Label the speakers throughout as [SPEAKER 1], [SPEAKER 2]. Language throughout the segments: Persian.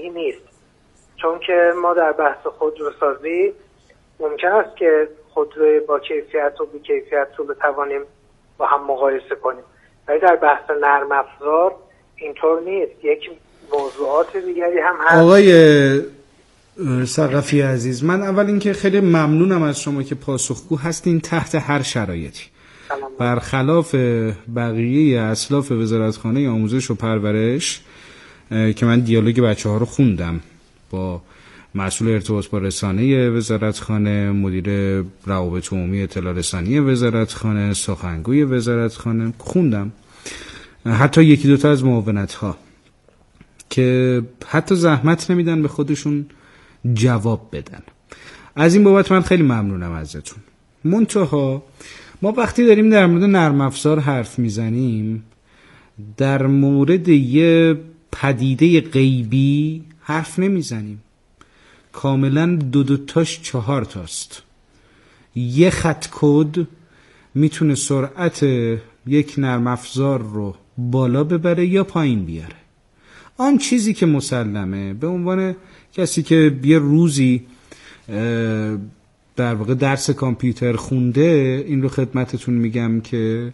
[SPEAKER 1] صحیح نیست، چون که ما در بحث خودروسازی ممکن است که خودروی با کیفیت و بی کیفیت رو بتوانیم با هم مقایسه کنیم، ولی در بحث نرم افزار اینطور نیست. یک موضوعات دیگری هم هست.
[SPEAKER 2] آقای ثقفی عزیز، من اول اینکه خیلی ممنونم از شما که پاسخگو هستین تحت هر شرایطی. برخلاف بقیه اسلاف وزارتخانه آموزش و پرورش که من دیالوگ بچه‌ها رو خوندم با مسئول ارتباط با رسانه وزارتخانه، مدیر روابط عمومی اطلاع رسانی وزارتخانه، سخنگوی وزارتخانه خوندم، حتی یکی دوتا از معاونت‌ها که حتی زحمت نمیدن به خودشون جواب بدن. از این بابت من خیلی ممنونم ازتون. منتها ما وقتی داریم در مورد نرم افزار حرف میزنیم، در مورد یه پدیده غیبی حرف نمیزنیم. کاملا دو تاش 4 تاست. یه خط کد میتونه سرعت یک نرم افزار رو بالا ببره یا پایین بیاره. آن چیزی که مسلمه، به عنوان کسی که یه روزی در واقع درس کامپیوتر خونده، این رو خدمتتون میگم که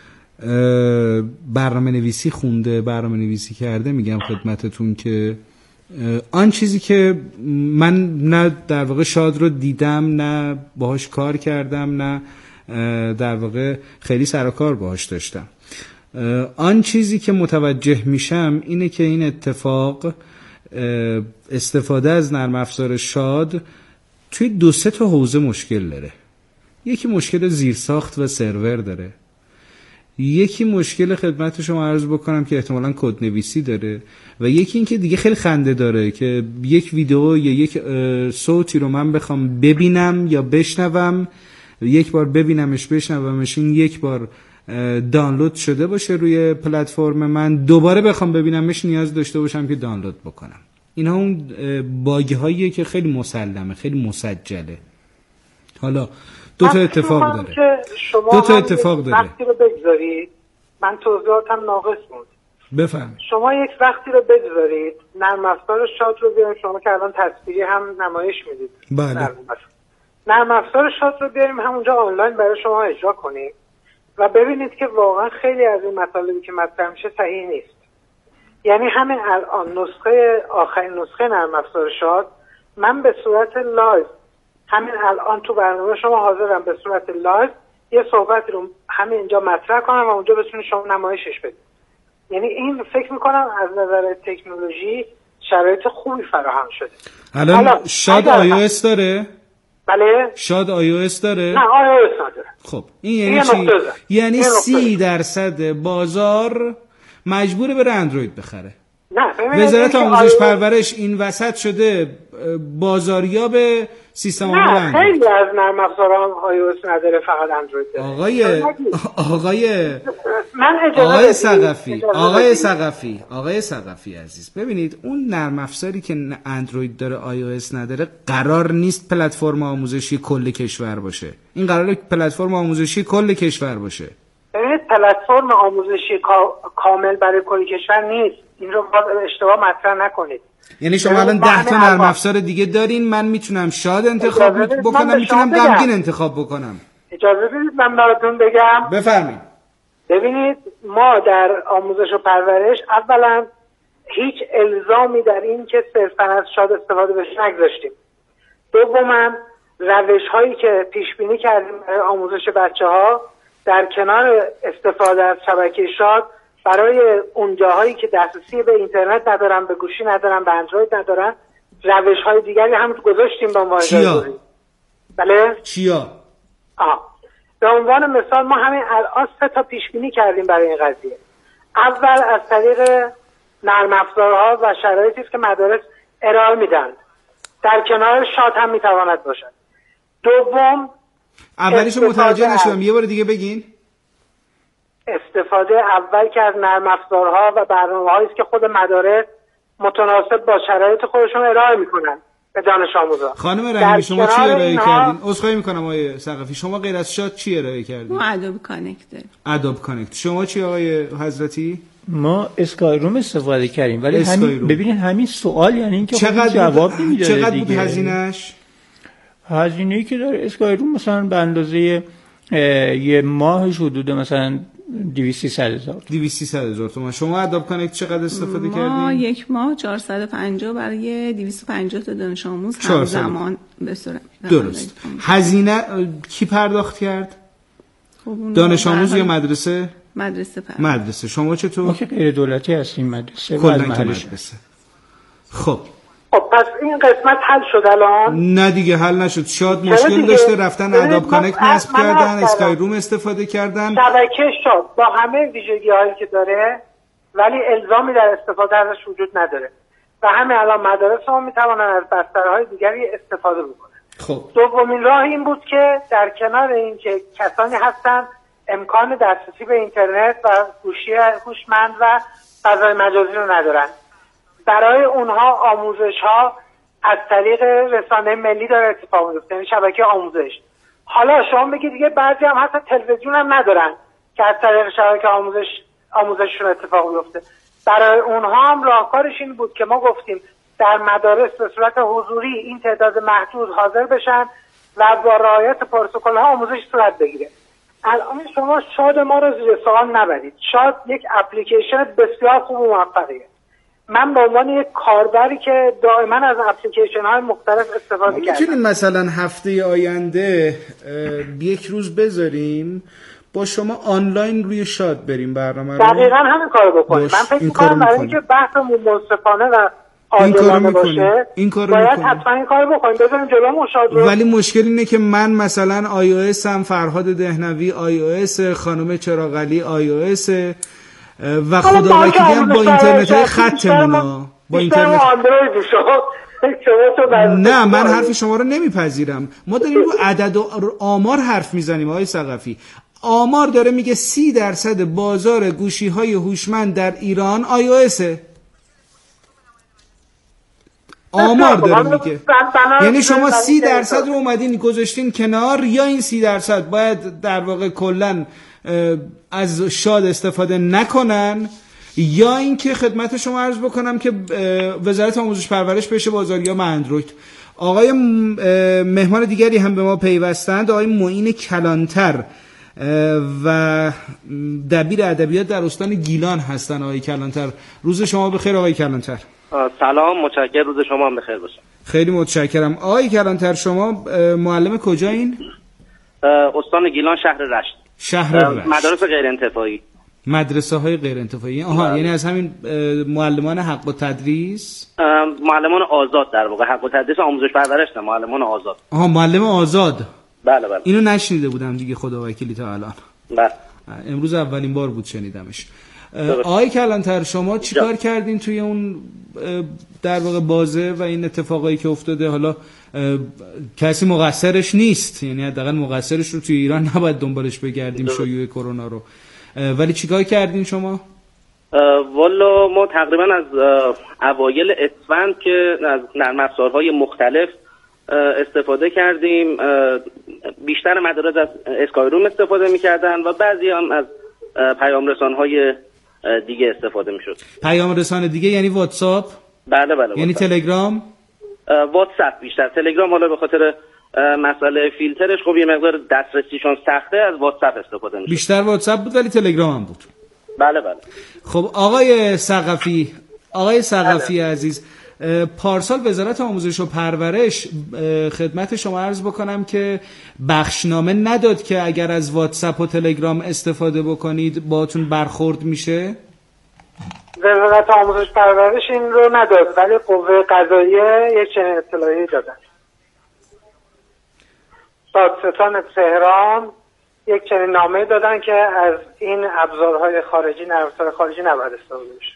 [SPEAKER 2] برنامه نویسی خونده، برنامه نویسی کرده، میگم خدمتتون که آن چیزی که من نه در واقع شاد رو دیدم، نه باهاش کار کردم، نه در واقع خیلی سر و کار باهاش داشتم، آن چیزی که متوجه میشم اینه که این اتفاق استفاده از نرم افزار شاد توی 2-3 تا حوزه مشکل داره. یکی مشکل زیرساخت و سرور داره، یکی مشکل خدمت شما عرض بکنم که احتمالاً کد نویسی داره، و یکی این که دیگه خیلی خنده داره که یک ویدیو یا یک صوتی رو من بخوام ببینم یا بشنوم، یک بار ببینمش بشنومش، این یک بار دانلود شده باشه روی پلتفرم من، دوباره بخوام ببینمش نیاز داشته باشم که دانلود بکنم. اینا اون باگ هاییه که خیلی مسلمه، خیلی مسجله. حالا دو تا اتفاق داره.
[SPEAKER 1] وقتی رو بگذارید، من توضیحاتم ناقص بود.
[SPEAKER 2] بفهم.
[SPEAKER 1] شما یک وقتی رو بگذارید، نرم افزار شاد رو بیاریم، شما که الان تصویری هم نمایش میدید.
[SPEAKER 2] بله.
[SPEAKER 1] نرم افزار شاد رو بیاریم همونجا آنلاین برای شما اجرا کنیم و ببینید که واقعا خیلی از این مطالبی که مطرح میشه صحیح نیست. یعنی همین الان آخرین نسخه نرم افزار شاد، من به صورت لایو همین الان تو برنامه شما حاضرم به صورت لایو یه صحبتی رو همین اینجا مطرح کنم و اونجا بتونید شما نمایشش بدید. یعنی این فکر میکنم از نظر تکنولوژی شرایط خوبی فراهم شده.
[SPEAKER 2] الان شاد iOS داره؟
[SPEAKER 1] بله.
[SPEAKER 2] شاد iOS داره؟
[SPEAKER 1] نه iOS نداره.
[SPEAKER 2] خب این یعنی چی؟ یعنی 30% بازار مجبوره بره اندروید بخره. وزارت آموزش پرورش این وسط شده بازاریاب سیستم عامل
[SPEAKER 1] اندروید. خیلی از نرم افزارها iOS نداره، فقط اندروید داره.
[SPEAKER 2] آقای ثقفی عزیز، ببینید اون نرم افزاری که اندروید داره iOS نداره قرار نیست پلتفرم آموزشی کل کشور باشه. این قراره پلتفرم آموزشی کل کشور باشه.
[SPEAKER 1] ببینید پلتفرم آموزشی کامل برای کل کشور نیست. این رو اشتباه مطرح نکنید.
[SPEAKER 2] یعنی شما الان 10 تا نرم افزار دیگه دارین، من میتونم شاد انتخاب بکنم، میتونم غمگین انتخاب بکنم.
[SPEAKER 1] اجازه بدید من براتون بگم.
[SPEAKER 2] بفرمایید.
[SPEAKER 1] ببینید ما در آموزش و پرورش اولا هیچ الزامی در این که صرفا از شاد استفاده بشه نگذاشتیم. دوما روش هایی که پیش بینی کردیم برای آموزش بچه‌ها در کنار استفاده از شبکه شاد برای اون جاهایی که دسترسی به اینترنت ندارن، به گوشی ندارن، به اندروید ندارن، روش‌های دیگری هم گذاشتیم به عنوان
[SPEAKER 2] چیا؟
[SPEAKER 1] بله؟
[SPEAKER 2] چیا؟
[SPEAKER 1] به عنوان مثال ما همین الان 3 تا پیش بینی کردیم برای این قضیه. اول از طریق نرم افزارها و شرایطی که مدارس ارائه میدن، در کنار شاد هم میتواند باشد. دوم،
[SPEAKER 2] اولیشو متوجه نشدم، یه بار دیگه بگین.
[SPEAKER 1] استفاده اول که از نرم افزارها و برنامه‌هایی است که خود مدارس متناسب با شرایط خودشون ارائه میکنن به دانش آموزا.
[SPEAKER 2] خانم رحیمی شما چی ارائه کردین؟ عذرخواهی میکنم آقای ثقفی، شما غیر از شاد چی ارائه کردین؟
[SPEAKER 3] ما ادوب کانکت.
[SPEAKER 2] ادوب کانکت. شما چی آقای حضرتی؟
[SPEAKER 3] ما اسکای روم استفاده کردیم، ولی همین ببینید همین سوال یعنی اینکه جواب نمیده.
[SPEAKER 2] چقدر بود هزینه‌اش؟
[SPEAKER 3] هزینه‌ای که داره اسکای روم مثلا به اندازه یه ماهش حدود مثلا 200-300,000 تومان. شما اداب کانکت چقدر استفاده کردین؟
[SPEAKER 4] ما یک ماه 450 برای 250 تا دانش آموز همزمان به صورت
[SPEAKER 2] درست. هزینه کی پرداخت کرد؟ دانش آموز یا مدرسه؟ مدرسه. شما چطور؟
[SPEAKER 3] ما که غیر دولتی هستیم، مدرسه
[SPEAKER 2] کلا مدرسه. خب
[SPEAKER 1] پس این قسمت حل شد الان؟
[SPEAKER 2] نه دیگه حل نشد. شاد مشکل داشته، رفتن اداب کانکت نصب کردن، اسکای روم استفاده کردن.
[SPEAKER 1] شبکه شاد با همه ویژگی‌هایی که داره ولی الزامی در استفاده ازش وجود نداره و همه الان مدارس هم میتونن از بسترهای دیگری استفاده بکنن.
[SPEAKER 2] خب
[SPEAKER 1] دومین راه این بود که در کنار این که کسانی هستن امکان دسترسی به اینترنت و گوشی هوشمند و فضای مجازی رو ندارن، برای اونها آموزش ها از طریق رسانه ملی داره اتفاق میفته، یعنی شبکه آموزش. حالا شما بگید دیگه بعضی هم حتی تلویزیون هم ندارن که از طریق شبکه آموزششون اتفاق بیفته. برای اونها هم راهکارش این بود که ما گفتیم در مدارس به صورت حضوری این تعداد محدود حاضر بشن و با رعایت پروتکل ها آموزش صورت بگیره. الان شما شاد ما رو زیر سوال نبرید. شاد یک اپلیکیشن بسیار خوب و موفقیه. من به عنوان یک کاربری که دائما از اپلیکیشن های مختلف استفاده کردم،
[SPEAKER 2] میتونیم مثلا هفته آینده یک روز بذاریم با شما آنلاین روی شاد بریم برنامه رو؟
[SPEAKER 1] دقیقاً همین کارو بکنیم. من فکر می‌کنم برای اینکه بحثمون منصفانه و عادلانه باشه باید حتما این کارو بکنیم، بذاریم جلومون شاد رو.
[SPEAKER 2] ولی مشکل اینه که من مثلا iOS هم فرهاد دهنوی iOS، خانم چراغعلی iOS و خدا وکیلی هم با اینترنت خطمون با اینترنت نه، من حرف شما رو نمیپذیرم. ما داریم رو عدد و آمار حرف میزنیم آقای ثقفی. آمار داره میگه 30% بازار گوشی‌های هوشمند در ایران iOS. آمار داره میگه. یعنی شما 30% رو اومدین گذاشتین کنار، یا این 30% باید در واقع کلن از شاد استفاده نکنن، یا اینکه خدمت شما عرض بکنم که وزارت آموزش پرورش بشه بازاریاب اندروید. آقای مهمان دیگری هم به ما پیوستند، آقای معین کلانتر و دبیر ادبیات در استان گیلان هستن. آقای کلانتر روز شما بخیر. آقای کلانتر
[SPEAKER 5] سلام، متشکرم، روز شما هم بخیر باشه.
[SPEAKER 2] خیلی متشکرم. آقای کلانتر شما معلم کجایین؟
[SPEAKER 5] استان گیلان، شهر رشت. مدارس غیر انتفاعی.
[SPEAKER 2] مدرسه های غیر انتفاعی. یعنی از همین معلمان حق و تدریس،
[SPEAKER 5] معلمان آزاد در واقع. حق و تدریس آموزش پرورش نه، معلمان آزاد.
[SPEAKER 2] معلم آزاد.
[SPEAKER 5] بله.
[SPEAKER 2] اینو نشنیده بودم دیگه خدا وکیلی تا الان.
[SPEAKER 5] بله.
[SPEAKER 2] امروز اولین بار بود شنیدمش. آقای کلانتر شما چیکار کردین توی اون در واقع بازه و این اتفاقایی که افتاده؟ حالا کسی مقصرش نیست، یعنی حداقل مقصرش رو توی ایران نباید دنبالش بگردیم شیوع کرونا رو، ولی چیکار کردین شما؟
[SPEAKER 5] والا ما تقریبا از اوایل اسفند که از نرم افزارهای مختلف استفاده کردیم. بیشتر مدارس از اسکای روم استفاده می‌کردن و بعضی هم از پیام رسان‌های دیگه استفاده می‌شد.
[SPEAKER 2] پیام رسانه دیگه یعنی واتساپ؟
[SPEAKER 5] بله.
[SPEAKER 2] یعنی تلگرام؟
[SPEAKER 5] واتساپ بیشتر. تلگرام حالا به خاطر مسئله فیلترش خب یه مقدار دسترسیشون سخته، از واتساپ استفاده می‌شه.
[SPEAKER 2] بیشتر واتساپ بود ولی تلگرام هم بود.
[SPEAKER 5] بله.
[SPEAKER 2] خب آقای ثقفی عزیز، پارسال وزارت آموزش و پرورش خدمت شما عرض بکنم که بخشنامه نداد که اگر از واتساپ و تلگرام استفاده بکنید باهاتون برخورد میشه.
[SPEAKER 1] وزارت آموزش پرورش این رو نداد ولی قوه قضاییه یک چنین اطلاعی دادن. دادستان تهران یک چنین نامه دادن که از این ابزارهای خارجی، نرم افزار خارجی نباید استفاده بشه.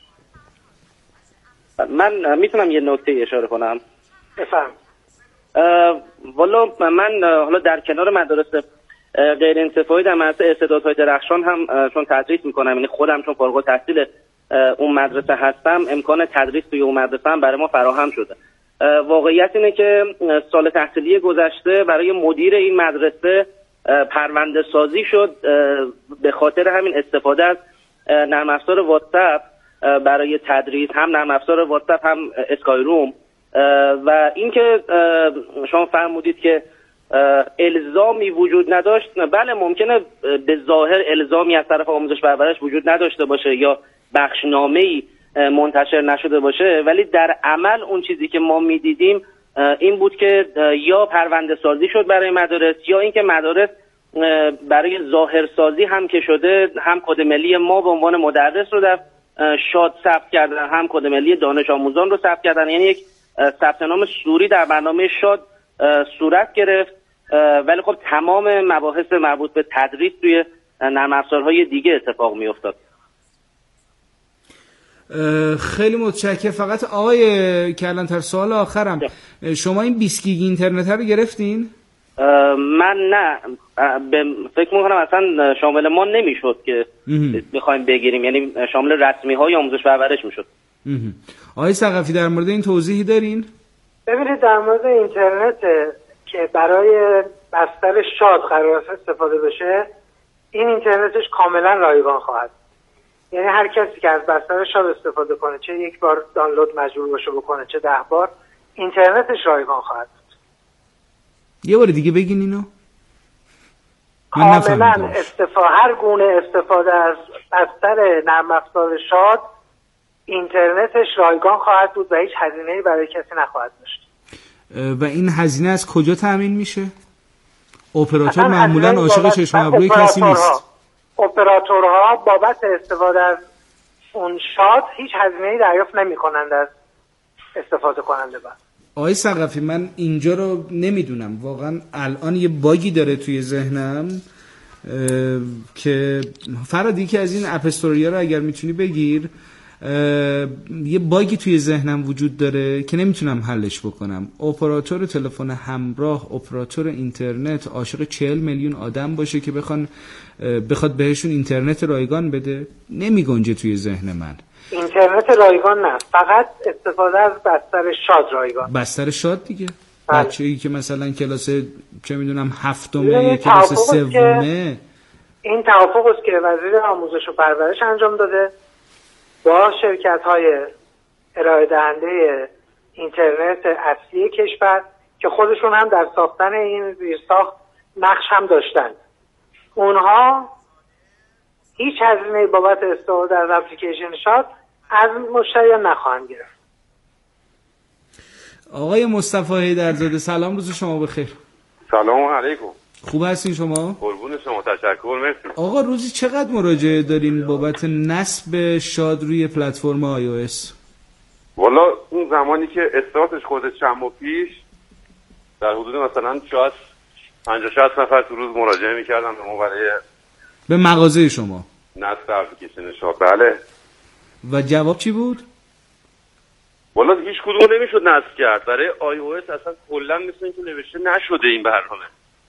[SPEAKER 5] من میتونم یه نکته اشاره کنم؟
[SPEAKER 1] بفهم.
[SPEAKER 5] والا من حالا در کنار مدارس غیر انتفاعی در مدرسه استعدادهای درخشان هم چون تدریس میکنم، یعنی خودم چون فارغ التحصیل اون مدرسه هستم، امکان تدریس توی اون مدرسه هم برای ما فراهم شده. واقعیت اینه که سال تحصیلی گذشته برای مدیر این مدرسه پرونده سازی شد به خاطر همین استفاده از نرم افزار واتساپ برای تدریس، هم نرم افزار واتساپ هم اسکای روم. و اینکه شما فرمودید که الزامی وجود نداشت، بله ممکنه به ظاهر الزامی از طرف آموزش پرورش وجود نداشته باشه یا بخشنامه‌ای منتشر نشده باشه، ولی در عمل اون چیزی که ما میدیدیم این بود که یا پرونده سازی شد برای مدارس، یا اینکه مدارس برای ظاهرسازی هم که شده، هم کد ملی ما به عنوان مدرس رو در شاد ثبت کردن، هم کد ملی دانش آموزان رو ثبت کردن. یعنی یک ثبت نام سوری در برنامه شاد صورت گرفت، ولی خب تمام مباحث مربوط به تدریس توی نرم افزارهای دیگه اتفاق می افتاد.
[SPEAKER 2] خیلی متشکرم. فقط آقای کلانتر سوال آخرم، شما این 20 گیگ اینترنت رو گرفتین؟
[SPEAKER 5] من نه، فکر میکنم اصلا شامل ما نمیشد که بخوایم بگیریم، یعنی شامل رسمی های آموزش پرورش میشد.
[SPEAKER 2] آقای ثقفی در مورد این توضیحی دارین؟
[SPEAKER 1] ببینید در مورد اینترنت که برای بستر شاد قرار استفاده بشه، این اینترنتش کاملا رایگان خواهد. یعنی هر کسی که از بستر شاد استفاده کنه، چه یک بار دانلود مجبور باشه بکنه چه 10 بار، اینترنتش رایگان خواهد بود.
[SPEAKER 2] یه بار دیگه بگین اینو.
[SPEAKER 1] کاملا هر گونه استفاده از بستر نرم افزار شاد اینترنتش رایگان خواهد بود و هیچ هزینه‌ای برای کسی نخواهد داشت.
[SPEAKER 2] و این هزینه از کجا تامین میشه؟ اپراتور معمولا عاشق چشم ابروی کسی نیست.
[SPEAKER 1] اپراتورها بابت استفاده از اون شاد هیچ هزینه‌ای دریافت نمی‌کنند از استفاده کننده.
[SPEAKER 2] آقای ثقفی من اینجا رو نمیدونم، واقعا الان یه باگی داره توی ذهنم که فرادی که از این اپستوریا رو اگر میتونی بگیر، یه باگی توی ذهنم وجود داره که نمیتونم حلش بکنم. اپراتور تلفن همراه، اپراتور اینترنت عاشق 40 میلیون آدم باشه که بخواد بهشون اینترنت رایگان بده، نمیگنجه توی ذهن من.
[SPEAKER 1] اینترنت رایگان نه، فقط استفاده از بستر شاد رایگان.
[SPEAKER 2] بستر شاد دیگه. بچه‌ای که مثلا کلاس چه میدونم هفتمه، کلاس سومه،
[SPEAKER 1] این توافق است که وزیر آموزش و پرورش انجام داده با شرکت‌های ارائه دهنده اینترنت اصلی کشور که خودشون هم در ساختن این زیرساخت نقش هم داشتند. اونها هیچ هزینه‌ای بابت استفاده از اپلیکیشن شاد از مشتریان نخواهند گرفت.
[SPEAKER 2] آقای مصطفی حیدرزاده سلام، روز شما بخیر.
[SPEAKER 6] سلام علیکم.
[SPEAKER 2] خوب هستین شما؟
[SPEAKER 6] قربون شما، تشکر، مرسی.
[SPEAKER 2] آقا روزی چقدر مراجعه دارین بابت نصب شاد روی پلتفرم iOS؟
[SPEAKER 6] والا اون زمانی که استارتش خودش چند ماه پیش در حدود مثلا شاید 50-60 نفر تو روز مراجعه می‌کردن به
[SPEAKER 2] مغازه شما
[SPEAKER 6] نصب اپلیکیشن شاد. بله.
[SPEAKER 2] و جواب چی بود؟
[SPEAKER 6] والا هیچ کدوم نمیشد نصب کرد. برای iOS اصلا کلا مثل اینکه نوشته نشده این برنامه.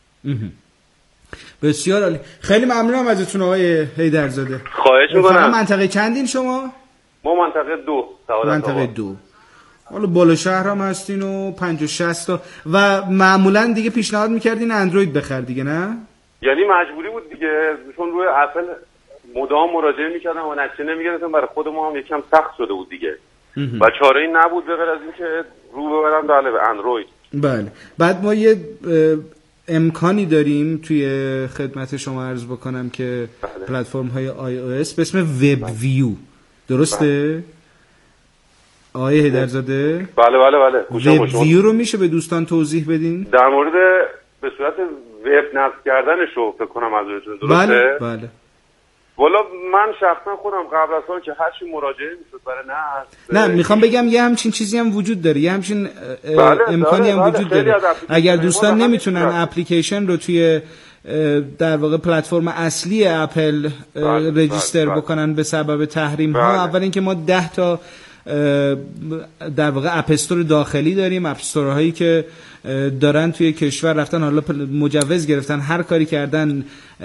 [SPEAKER 2] بسیار عالی، خیلی ممنونم ازتون آقای حیدرزاده.
[SPEAKER 6] خواهش می‌کنم.
[SPEAKER 2] منطقه چندین شما؟
[SPEAKER 6] ما منطقه 2.
[SPEAKER 2] منطقه 2. حالا بالا شهر هم هستین و 50-60 تا و معمولا دیگه پیشنهاد میکردین اندروید بخر دیگه، نه؟
[SPEAKER 6] یعنی مجبوری بود دیگه، چون روی اپل مدام مراجعه میکردم و نتیجه نمیگرفتم. برای خود ما هم یکم سخت شده بود دیگه و چاره ای نبود به غیر از اینکه رو ببرم به اندروید.
[SPEAKER 2] بله. بعد ما یه امکانی داریم توی خدمت شما عرض بکنم که پلتفرم های iOS به اسم وب ویو، درسته؟ آقای حیدرزاده؟
[SPEAKER 6] بله.
[SPEAKER 2] وب ویو رو میشه به دوستان توضیح بدین؟
[SPEAKER 6] در مورد به صورت وب نصب کردنش رو فکر کنم از درسته؟
[SPEAKER 2] بله.
[SPEAKER 6] والا من شخصا خودم قبل از اون که هر چی مراجعه میشد برای
[SPEAKER 2] نه میخوام بگم یه همچین چیزی هم وجود داره، یه همچین امکانی هم وجود داره. اگر دوستان نمیتونن اپلیکیشن رو توی در واقع پلتفرم اصلی اپل رجیستر بکنن به سبب تحریم ها، اول اینکه ما 10 تا در واقع اپستور داخلی داریم، اپستور هایی که دارن توی کشور رفتن حالا مجوز گرفتن، هر کاری کردن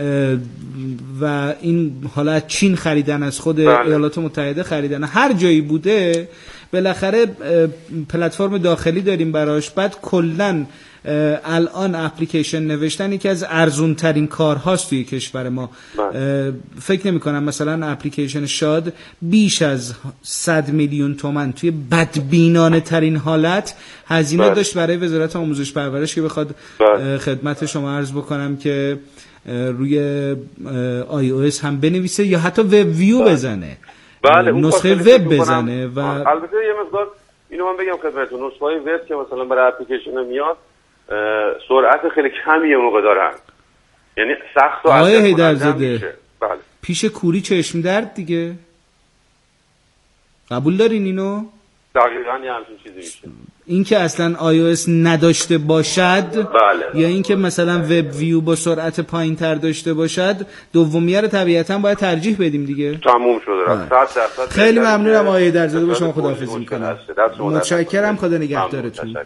[SPEAKER 2] و این حالا چین خریدن، از خود ایالات متحده خریدن، هر جایی بوده بالاخره پلتفرم داخلی داریم براش، بعد کلن الان اپلیکیشن نوشتن یکی از ارزون ترین کارهاست توی کشور ما. فکر نمی کنم مثلا اپلیکیشن شاد بیش از 100 میلیون تومان توی بدبینانه ترین حالت هزینه داشت برای وزارت آموزش پرورش که بخواد خدمت شما عرض بکنم که روی iOS هم بنویسه یا حتی وب ویو بزنه، نسخه وب بزنه. و
[SPEAKER 6] البته یه مقدار اینو من بگم خدمتتون، نسخه وب که مثلا برای اپلیکیشن میاد سرعت خیلی کمی موقع دارن، یعنی سخت و
[SPEAKER 2] هیدرزاده پیش کوری چشم درد دیگه. قبول دارین اینو؟
[SPEAKER 6] دقیقاً یه همچین چیزی میشه.
[SPEAKER 2] این که اصلا iOS نداشته باشد یا این که مثلا وب ویو با سرعت پایین تر داشته باشد، دومیه رو طبیعتاً باید ترجیح بدیم دیگه.
[SPEAKER 6] تموم شده. 100%.
[SPEAKER 2] خیلی ممنونم آقای درزاده، با شما خداحافظی میکنم. متشکرم، خدا نگهدارتون.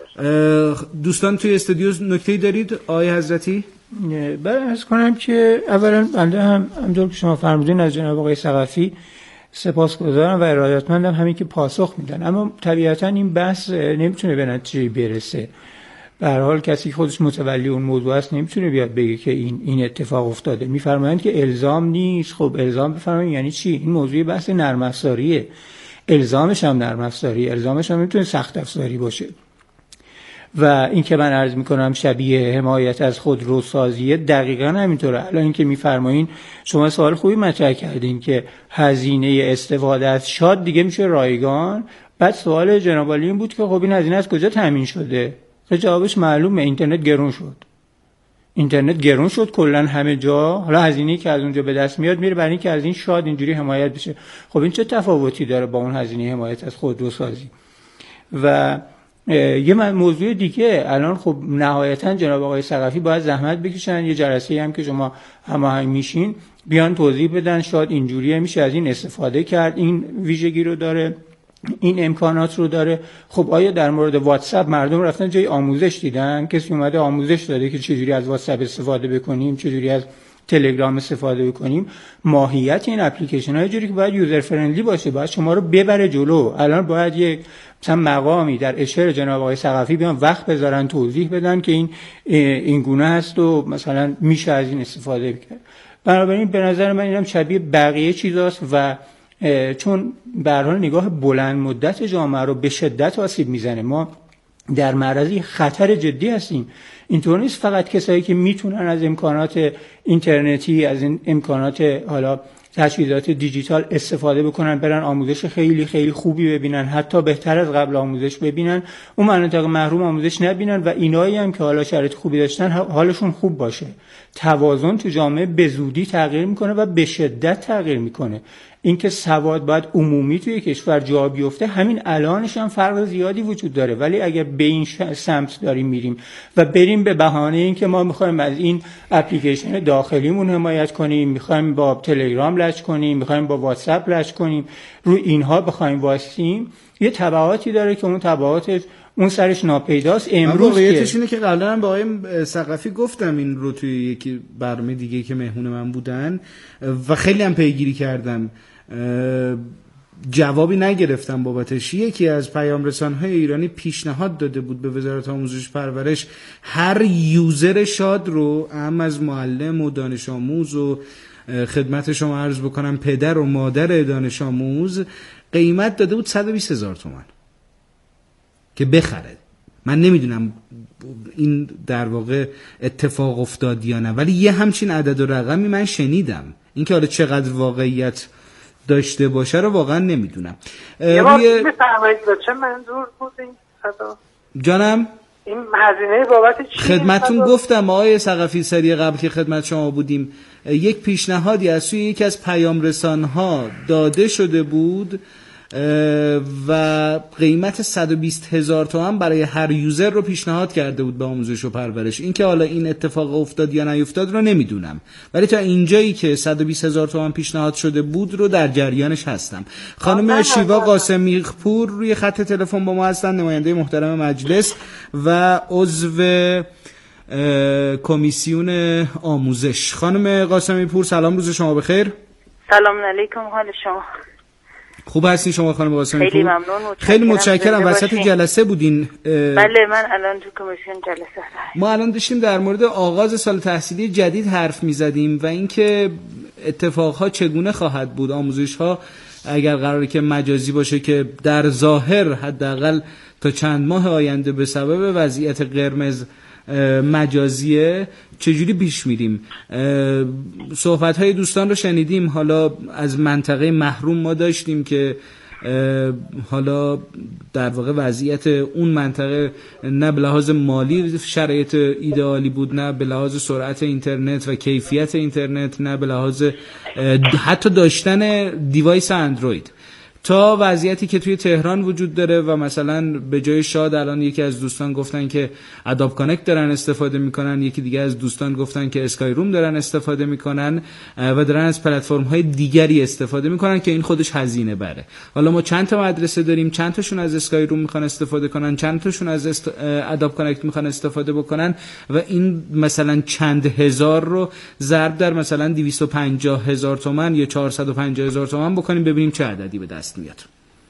[SPEAKER 2] دوستان توی استودیو نکته‌ای دارید آقای حضرتی؟
[SPEAKER 3] عرض کنم که اولا بنده همونطور که شما فرمودین از جناب آقای ثقفی سپاسگزارم و ارادتمندم همین که پاسخ میدن، اما طبیعتا این بحث نمیتونه به نتیجه برسه. به هر حال کسی خودش متولی اون موضوع است نمیتونه بیاد بگه که این اتفاق افتاده. میفرمایند که الزام نیست. خب الزام بفرمایید یعنی چی؟ این موضوع بحث نرم افزاریه، الزامش هم نرم افزاری، الزامش هم میتونه سخت افزاری باشه. و این که من عرض میکنم شبیه حمایت از خودروسازیه دقیقاً همینطوره. الان این که میفرمایین، شما سوال خوبی مطرح کردین که هزینه استفاده از شاد دیگه میشه رایگان. بعد سوال جناب عالی این بود که خب این هزینه از کجا تامین شده؟ جوابش معلومه، اینترنت گرون شد. اینترنت گرون شد کلا همه جا. حالا هزینه‌ای که از اونجا به دست میاد میره برای اینکه از این شاد اینجوری حمایت بشه. خب این چه تفاوتی داره با اون هزینه حمایت از خودروسازی؟ و یه موضوع دیگه، الان خب نهایتا جناب آقای ثقفی باید زحمت بکشن، یه جلسه هم که شما هماهنگ میشین بیان توضیح بدن شاید اینجوریه میشه از این استفاده کرد، این ویژگی رو داره، این امکانات رو داره. خب آیا در مورد واتساپ مردم رفتن جای آموزش دیدن؟ کسی اومده آموزش داده که چجوری از واتساپ استفاده بکنیم، چجوری از تلگرام استفاده بکنیم؟ ماهیت این اپلیکیشن ها جوری که باید یوزر فرندلی باشه، باید شما رو ببره جلو. الان باید یک مثلا مقامی در اشاره جناب آقای ثقفی بیان وقت بذارن توضیح بدن که این گونه هست و مثلا میشه از این استفاده کرد. بنابراین به نظر من اینم شبیه بقیه چیزاست و چون به هر حال نگاه بلند مدت جامعه رو به شدت آسیب میزنه. ما در معرض خطر جدی هستیم. اینطور نیست فقط کسایی که میتونن از امکانات اینترنتی، از این امکانات حالا تجهیزات دیجیتال استفاده بکنن برن آموزش خیلی خیلی خوبی ببینن، حتی بهتر از قبل آموزش ببینن، اون مناطق محروم آموزش نبینن و اینایی هم که حالا شرایط خوبی داشتن حالشون خوب باشه. توازن تو جامعه به زودی تغییر میکنه و به شدت تغییر میکنه. اینکه سواد باید عمومی توی کشور جا بیفته، همین الانش هم فرق زیادی وجود داره، ولی اگر به این سمت داریم میریم و بریم به بهانه اینکه ما میخوایم از این اپلیکیشن داخلیمون حمایت کنیم، میخوایم با تلگرام لج کنیم، میخوایم با واتساپ لج کنیم، روی اینها بخوایم واسیم، یه تبعاتی داره که اون تبعات اون سرش ناپیداست. امروز
[SPEAKER 2] واقعیتش اینه که قبلا هم به آقای ثقفی گفتم این رو توی یکی برنامه دیگه که مهمون من بودن و خیلی هم پیگیری کردم، جوابی نگرفتم بابتش. یکی از پیام رسان‌های ایرانی پیشنهاد داده بود به وزارت آموزش پرورش هر یوزر شاد رو، هم از معلم و دانش آموز و خدمت شما عرض بکنم پدر و مادر دانش آموز، قیمت داده بود 120,000 تومان که بخره. من نمیدونم این در واقع اتفاق افتاد یا نه، ولی یه همچین عدد و رقمی من شنیدم. این که حالا چقدر واقعیت داشته باشه رو واقعا نمیدونم.
[SPEAKER 1] یه بار میفرمایید چه منظور بود این صدا؟
[SPEAKER 2] جانم
[SPEAKER 1] این هزینه بابت چی؟
[SPEAKER 2] خدمتتون گفتم آقای ثقفی سری قبل که خدمت شما بودیم، یک پیشنهادی از سوی یکی از پیام رسان‌ها داده شده بود و قیمت 120,000 تومان برای هر یوزر رو پیشنهاد کرده بود به آموزش و پرورش. این که حالا این اتفاق افتاد یا نیفتاد رو نمیدونم، ولی تا اینجایی که 120,000 تومان پیشنهاد شده بود رو در جریانش هستم. خانم شیوا قاسمی پور روی خط تلفن با ما هستن، نماینده محترم مجلس و عضو کمیسیون آموزش. خانم قاسمی پور سلام، روز شما بخیر.
[SPEAKER 7] سلام علیکم، حال شما؟
[SPEAKER 2] خوب هستین شما خانم قاسمی پور؟
[SPEAKER 7] خیلی ممنون.
[SPEAKER 2] خیلی متشکرم. وسط جلسه بودین؟
[SPEAKER 7] بله من الان تو کمیسیون جلسه هستم.
[SPEAKER 2] ما الان داشتیم در مورد آغاز سال تحصیلی جدید حرف می‌زدیم و اینکه اتفاقها چگونه خواهد بود، آموزش‌ها اگر قراره که مجازی باشه که در ظاهر حداقل تا چند ماه آینده به سبب وضعیت قرمز مجازیه، چجوری پیش میریم؟ صحبت‌های دوستان رو شنیدیم. حالا از منطقه محروم ما داشتیم که حالا در واقع وضعیت اون منطقه نه به لحاظ مالی شرایط ایدئالی بود، نه به لحاظ سرعت اینترنت و کیفیت اینترنت، نه به لحاظ حتی داشتن دیوایس اندروید، تا وضعیتی که توی تهران وجود داره و مثلا به جای شاد الان یکی از دوستان گفتن که اداب کانکت دارن استفاده میکنن، یکی دیگه از دوستان گفتن که اسکای روم دارن استفاده میکنن و دارن از پلتفرم های دیگری استفاده میکنن که این خودش هزینه بره. حالا ما چند تا مدرسه داریم، چند تاشون از اسکای روم میخوان استفاده کنن، چند تاشون از اداب کانکت میخوان استفاده بکنن و این مثلا چند هزار رو ضرب در مثلا 250,000 تومان یا 450,000 تومان بکنیم ببینیم چه عددی به دست میاد.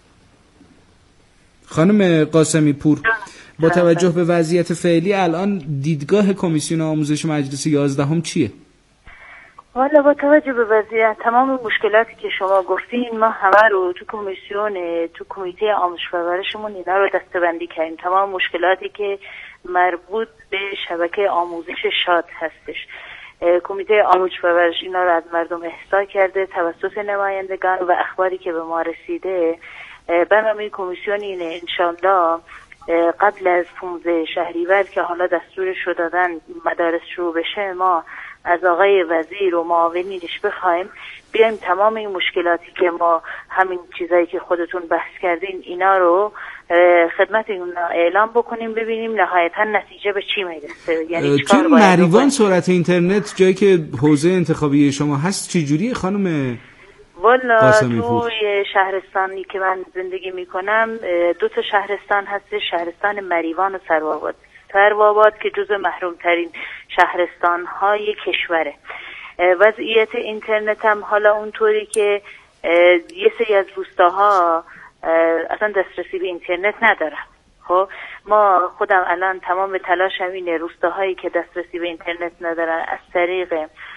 [SPEAKER 2] خانم قاسمی پور، با توجه به وضعیت فعلی الان دیدگاه کمیسیون آموزش مجلس 11 چیه؟
[SPEAKER 7] والا با توجه به وضعیت تمام مشکلاتی که شما گفتین ما همه رو تو کمیته آموزش پرورشمون اینا رو دسته‌بندی کردیم. تمام مشکلاتی که مربوط به شبکه آموزش شاد هستش، کمیته آموزش پرورش اینا رو از مردم احصا کرده توسط نمایندگان و اخباری که به ما رسیده. برنامه کمیسیون اینه انشالله قبل از 15 شهریور که حالا دستورش رو دادن مدارس شروع بشه، ما از آقای وزیر و معاونینش بخوایم بیایم تمام این مشکلاتی که ما همین چیزایی که خودتون بحث کردین اینا رو خدمت اونا اعلام بکنیم، ببینیم نهایتا نتیجه به چی میرسه. یعنی
[SPEAKER 2] چون مریوان سرعت اینترنت جایی که حوزه انتخابی شما هست چجوریه خانم؟
[SPEAKER 7] والا توی شهرستانی که من زندگی میکنم 2 تا شهرستان هست، شهرستان مریوان و سروآباد که جزو محروم ترین شهرستان های کشوره. وضعیت اینترنت هم حالا اونطوری که یه سری از روستاها اصلا دسترسی به اینترنت ندارن. خب ما خودم الان تمام تلاشم اینه روستاهایی که دسترسی به اینترنت ندارن از طریق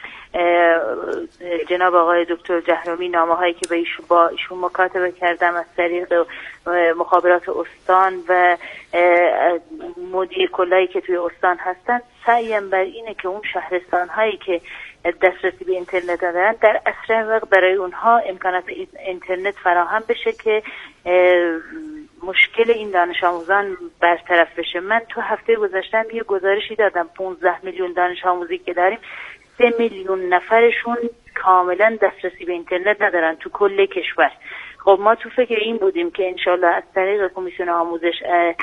[SPEAKER 7] جناب آقای دکتر جهرومی نامه هایی که با ایشون مکاتبه کردم از طریق مخابرات استان و مدیر کلایی که توی استان هستن، سعیم بر اینه که اون شهرستان هایی که دسترسی به اینترنت دارن در اسرع وقت برای اونها امکانات اینترنت فراهم بشه که مشکل این دانش آموزان برطرف بشه. من تو هفته گذشتم یه گزارشی دادم 15 میلیون دانش آموزی که داریم 3 میلیون نفرشون کاملا دسترسی به اینترنت ندارن تو کل کشور. خب ما تو فکر این بودیم که انشالله از طریق کمیسیون آموزش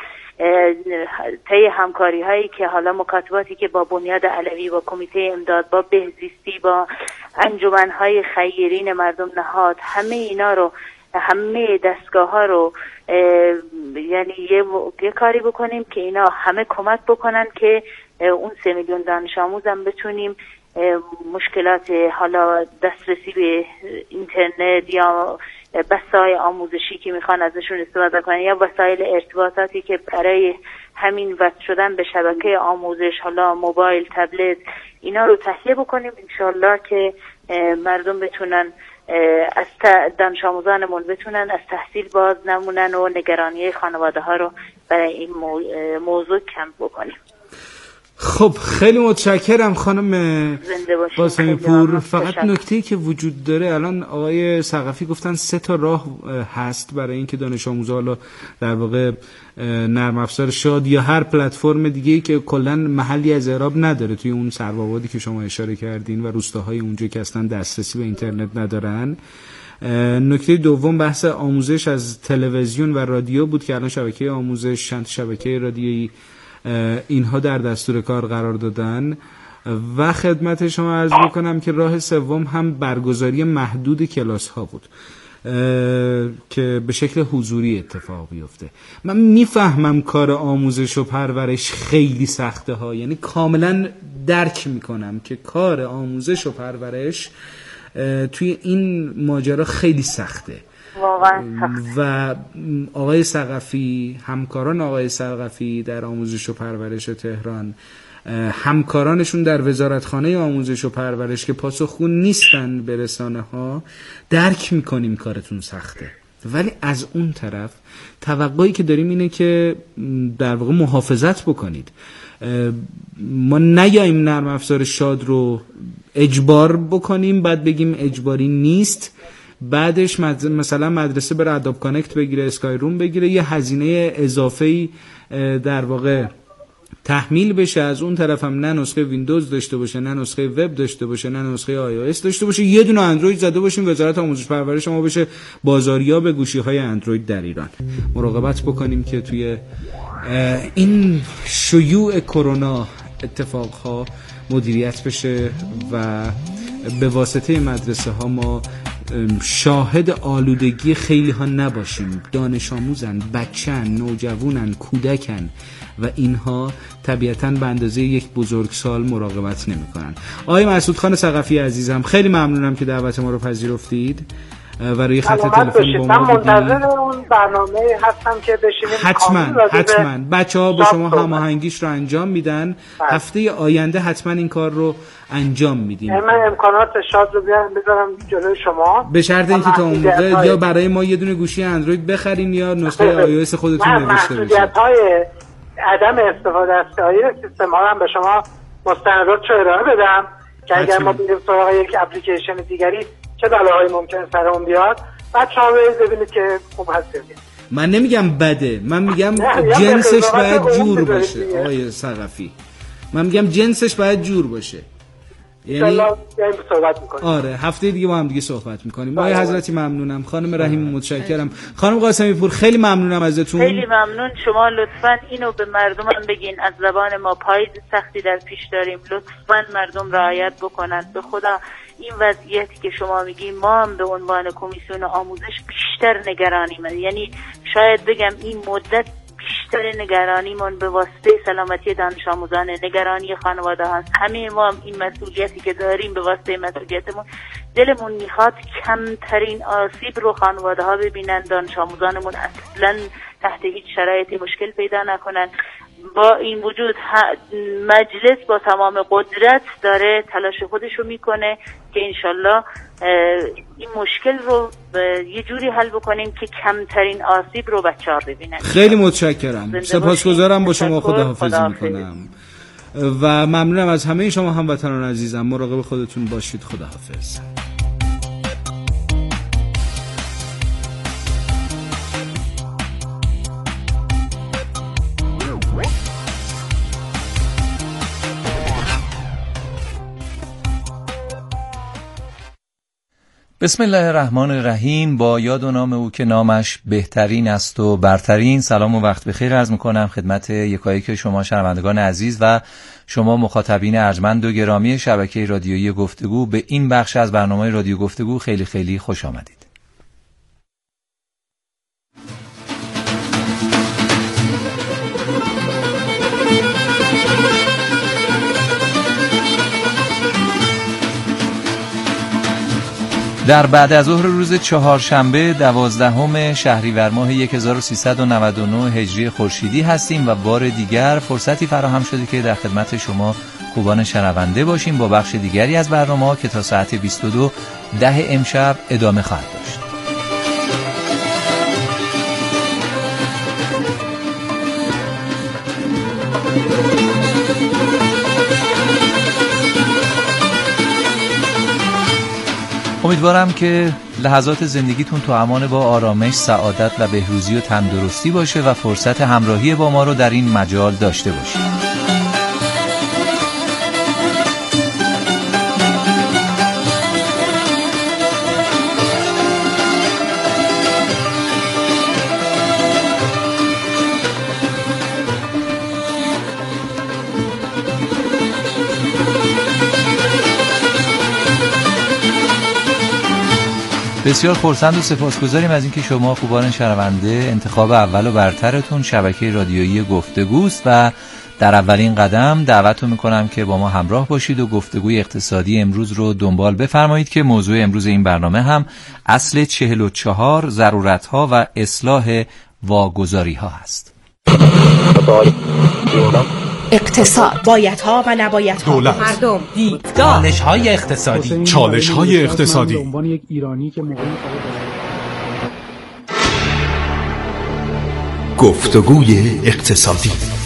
[SPEAKER 7] طی همکاری هایی که حالا مکاتباتی که با بنیاد علوی، با کمیته امداد، با بهزیستی، با انجمن های خیرین مردم نهاد، همه اینا رو، همه دستگاه ها رو یعنی یه کاری بکنیم که اینا همه کمک بکنن که اون 3 میلیون دانش آموزم بتونیم مشکلات حالا دسترسی به اینترنت یا وسایل آموزشی که میخوان ازشون استفاده کنن یا وسایل ارتباطاتی که برای همین وصل شدن به شبکه آموزش، حالا موبایل، تبلت، اینا رو تهیه بکنیم انشالله که مردم بتونن از دانش آموزانمون بتونن از تحصیل باز نمونن و نگرانی خانواده ها رو برای این موضوع کم بکنیم.
[SPEAKER 2] خب خیلی متشکرم خانم قاسمی پور. فقط نکته‌ای که وجود داره الان آقای ثقفی گفتن 3 تا راه هست برای اینکه دانش آموزا حالا در واقع نرم افزار شاد یا هر پلتفرم دیگه‌ای که کلا محلی از اعراب نداره توی اون سروآبادی که شما اشاره کردین و روستاهای اونجا که اصلا دسترسی به اینترنت ندارن. نکته دوم بحث آموزش از تلویزیون و رادیو بود که الان شبکه آموزش، چند شبکه رادیویی اینها در دستور کار قرار دادن و خدمت شما عرض میکنم که راه سوم هم برگزاری محدود کلاس ها بود که به شکل حضوری اتفاق بیفته. من میفهمم کار آموزش و پرورش خیلی سخته ها، یعنی کاملا درک میکنم که کار آموزش و پرورش توی این ماجرا خیلی سخته، و آقای ثقفی، همکاران آقای ثقفی در آموزش و پرورش تهران، همکارانشون در وزارتخانه آموزش و پرورش که پاسخگو نیستن به رسانه ها، درک میکنیم کارتون سخته، ولی از اون طرف توقعی که داریم اینه که در واقع محافظت بکنید. ما نیاییم نرم افزار شاد رو اجبار بکنیم بعد بگیم اجباری نیست، بعدش مثلا مدرسه بره اداب کانکت بگیره، اسکای روم بگیره، یه هزینه اضافه‌ای در واقع تحمیل بشه، از اون طرف هم نه نسخه ویندوز داشته باشه، نه نسخه وب داشته باشه، نه نسخه iOS داشته باشه، یه دونه اندروید زده باشیم وزارت آموزش پرورش ما بشه بازاریاب گوشی‌های اندروید در ایران. مراقبت بکنیم که توی این شیوع کرونا اتفاقها مدیریت بشه و به واسطه مدرسه ها ما شاهد آلودگی خیلی ها نباشیم. دانش آموزن، بچن، نوجوانن، کودکن و اینها طبیعتاً به اندازه یک بزرگسال مراقبت نمی کنن. آقای مسعود خان ثقفی عزیزم، خیلی ممنونم که دعوت ما رو پذیرفتید و روی خط تلفن با ما بودید.
[SPEAKER 1] من منتظر اون برنامه هستم که بشینیم
[SPEAKER 2] حتما بچه‌ها با شما هماهنگیش رو انجام میدن. هفته آینده حتما این کار رو انجام میدیم.
[SPEAKER 1] من امکانات شاد رو بذارم جلوی شما،
[SPEAKER 2] به شرط اینکه تا اون موقع یا برای ما یه دونه گوشی اندروید بخرین یا نسخه iOS خودتون نوشته بشه.
[SPEAKER 1] محدودیت‌های عدم استفاده از سیستم ها هم به شما مستندات چه ارائه بدم که اگر ما بریم سراغ یک اپلیکیشن دیگری چه بلاهایی ممکنه سرمون بیاد. بچه‌ها ببینید که خوب هست.
[SPEAKER 2] من نمیگم بده، من میگم جنسش باید جور باشه آقای ثقفی، من میگم جنسش باید جور باشه. یعنی
[SPEAKER 1] صحبت می‌کنیم.
[SPEAKER 2] آره هفته دیگه با هم دیگه صحبت می‌کنیم. آقای حضرتی ممنونم، خانم رحیم متشکرم، خانم قاسمی پور خیلی ممنونم ازتون.
[SPEAKER 7] خیلی ممنون. شما لطفاً اینو به مردم بگین از زبان ما پاییز سختی در پیش داریم، لطفاً مردم رعایت بکنن. به خدا این وضعیتی که شما میگین ما هم به عنوان کمیسیون آموزش بیشتر نگرانیم، یعنی شاید بگم این مدت بیشتر نگرانیمون به واسطه سلامتی دانش آموزان، نگرانی خانواده هست. همه ما هم این مسئولیتی که داریم به واسطه مسئولیتمون دلمون میخواد کمترین آسیب رو خانواده ها ببینن، دانش آموزانمون اصلا تحت هیچ شرایطی مشکل پیدا نکنن. با این وجود مجلس با تمام قدرت داره تلاش خودش رو میکنه که انشالله این مشکل رو یه جوری حل بکنیم که کمترین آسیب رو بچه‌ها ببینن.
[SPEAKER 2] خیلی متشکرم، سپاسگزارم، با شما خداحافظی میکنم و ممنونم از همه شما هموطنان عزیزم. مراقب خودتون باشید. خداحافظ.
[SPEAKER 8] بسم الله الرحمن الرحیم. با یاد و نام او که نامش بهترین است و برترین، سلام و وقت بخیر عرض میکنم خدمت یکایک شما شنوندگان عزیز و شما مخاطبین ارجمند و گرامی شبکه رادیویی گفتگو. به این بخش از برنامه رادیو گفتگو خیلی خیلی خوش آمدید. در بعد از ظهر روز چهارشنبه 12 شهریور ماه 1399 هجری خورشیدی هستیم و بار دیگر فرصتی فراهم شده که در خدمت شما خوبان شنونده باشیم با بخش دیگری از برنامه که تا ساعت 22 امشب ادامه خواهد داشت. امیدوارم که لحظات زندگیتون تو امان با آرامش، سعادت و بهروزی و تندرستی باشه و فرصت همراهی با ما رو در این مجال داشته باشید. بسیار خرسند و سپاسگزاریم از اینکه شما خوبان شنونده انتخاب اول و برترتون شبکه رادیویی گفتگوست و در اولین قدم دعوتتون میکنم که با ما همراه باشید و گفتگوی اقتصادی امروز رو دنبال بفرمایید که موضوع امروز این برنامه هم اصل 44 ضرورت‌ها و اصلاح واگذاری‌ها هست.
[SPEAKER 9] اقتصاد، بایدها و نبایدها،
[SPEAKER 10] دولت،
[SPEAKER 9] مردم، دیدگاه،
[SPEAKER 10] چالش‌های اقتصادی، چالش‌های اقتصادی.
[SPEAKER 11] به عنوان یک ایرانی که
[SPEAKER 10] گفتگوی اقتصادی.